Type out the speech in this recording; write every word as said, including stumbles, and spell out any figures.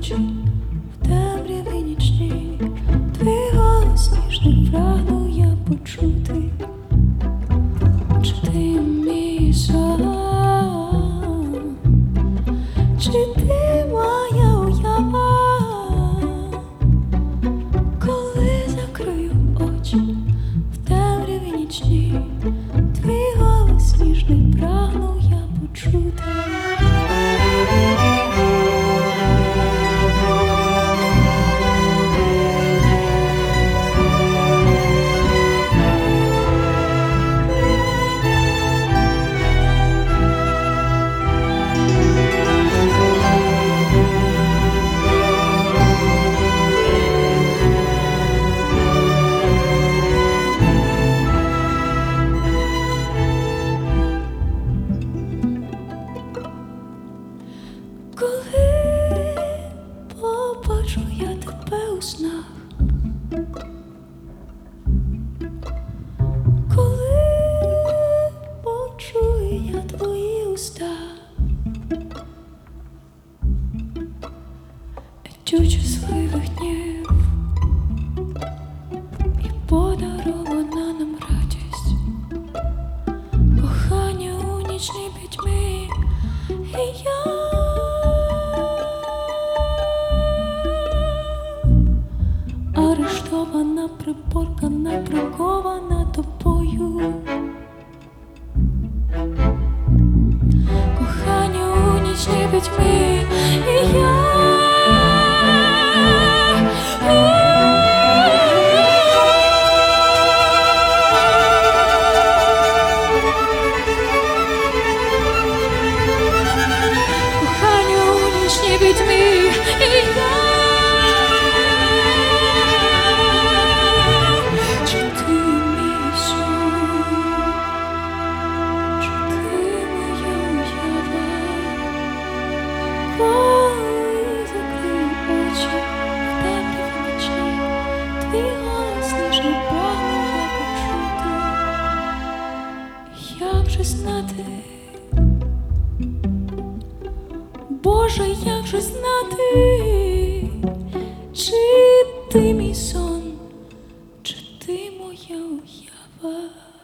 очі в темряві нічній, твій голос ніжний прагну я почути. Чи ти мій сон, чи ти моя уява? Коли закрию очі в темряві нічній, твій голос ніжний прагну я почути. Коли побачу я тебе у снах, коли почую я твої уста, етюд щасливих днів і подарована нам радість, кохання у нічній пітьмі, і я арештована, приборкана, прикована тобою. Кохання у нічній пітьмі, і я кохання у нічній пітьмі, і я як же знати, Боже, як же знати, чи ти мій сон, чи ти моя уява?